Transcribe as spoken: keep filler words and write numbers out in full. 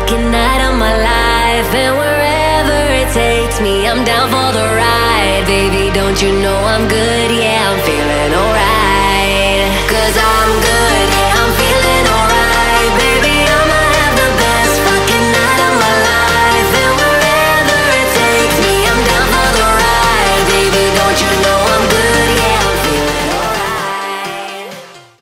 lucky night of my life, and wherever it takes me, I'm down for the ride. Baby, don't you know I'm good? Yeah, I'm feeling